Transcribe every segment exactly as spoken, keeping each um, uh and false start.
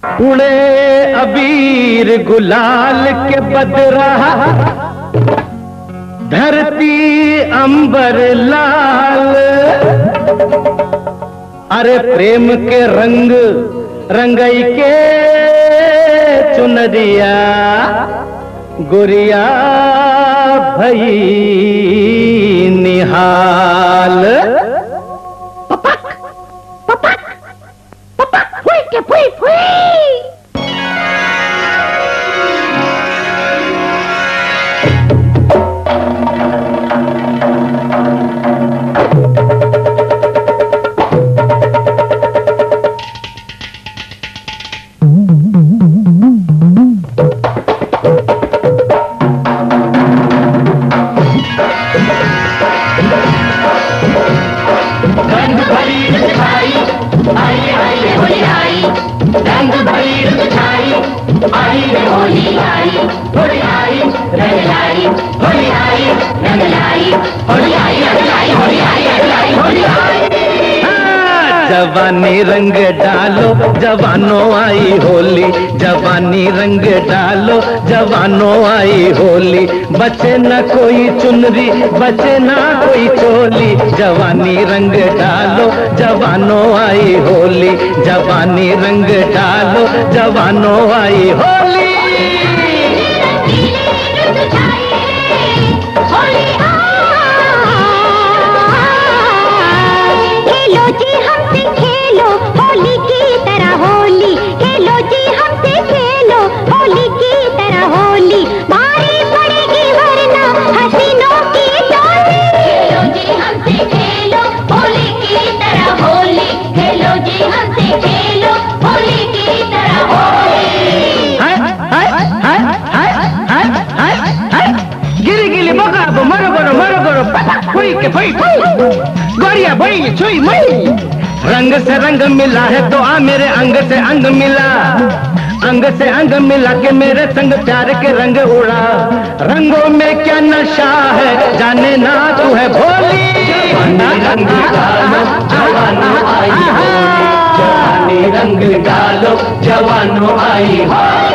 उड़े अबीर गुलाल के बदरा, धरती अंबर लाल। अरे प्रेम के रंग रंगई के चुनरिया, गुरिया भई निहाल। पपक पपक पपक फुई के फुई फुई। जवानी रंग डालो जवानों आई होली, जवानी रंग डालो जवानों आई होली। बचे न कोई चुनरी बचे ना कोई चोली, जवानी रंग डालो जवानों आई होली, जवानी रंग डालो जवानों आई होली। खेलो जी हमसे खेलो होली की तरह होली, खेलो जी हमसे खेलो होली की तरह होली। भारी पड़ेगी वरना हसीनों की टोली। खेलो जी हमसे खेलो होली की तरह होली, खेलो जी हमसे खेलो होली की तरह होली। हाय हाय हाय हाय हाय हाय हाय गिरी गिरी मगा मरो गरो मरो गरो पटक फुई के फुई फुई गोरिया भई छुई मई। रंग से रंग मिला है तो आ मेरे अंग से अंग मिला, अंग से अंग मिला के मेरे संग प्यार के रंग उड़ा। रंगों में क्या नशा है जाने ना तू है भोली। रंग डालो जवानों आई होली, जवानी रंग डालो जवानों आई होली।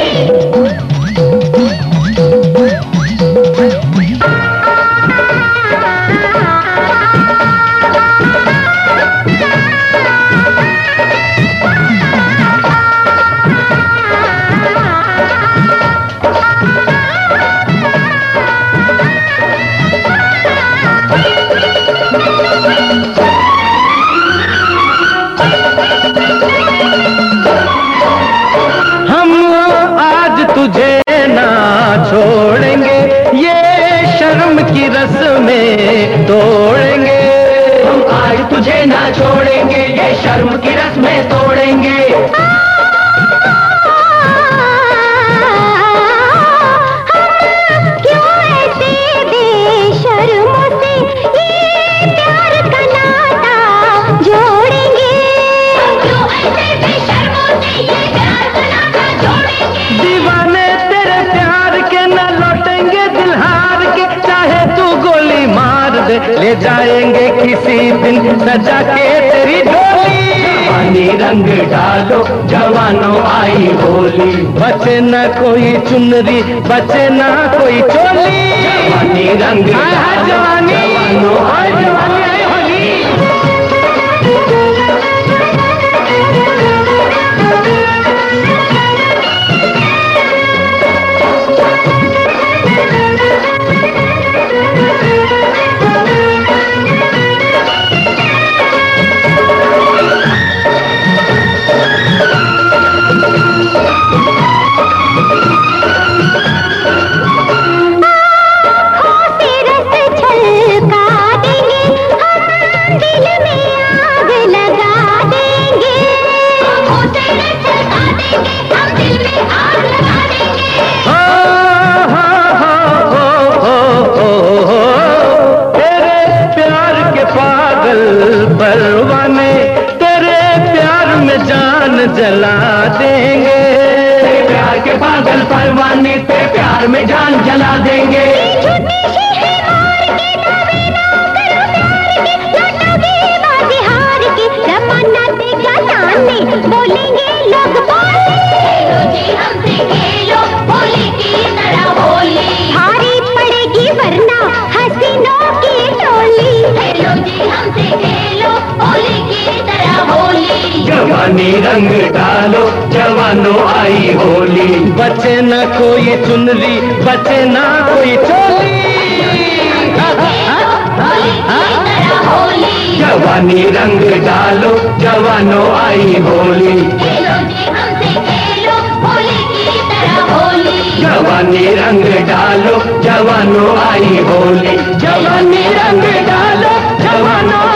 तुझे ना छोड़ेंगे ये शर्म की रस्में तोड़ेंगे, हम आज तुझे ना छोड़ेंगे ये शर्म की रस्में तोड़ेंगे। क्यों ऐसे बेशर्मों से ये प्यार का नाता जोड़ेंगे, क्यों ऐसे बेशर्मों से ये प्यार का नाता जोड़ेंगे। दीवाने तेरे प्यार के न लौटेंगे दिल हार के, चाहे तू गोली मार दे ले जाएंगे किसी दिन सजा के तेरी डोली। जवानी रंग डालो जवानों आई होली, बचे न कोई चुनरी बचे न कोई चोली। जवानी रंग डालो जवानों आई होली। परवाने तेरे प्यार में जान जला देंगे, तेरे प्यार के पागल परवाने तेरे प्यार में जान जला देंगे। बोलेंगे लोग जवानी रंग डालो जवानों आई होली। बचे ना कोई चुनरी बचे ना कोई चोली। जवानी रंग डालो जवानों आई होली। जवानी रंग डालो जवानों आई होली। जवानी रंग डालो जवानों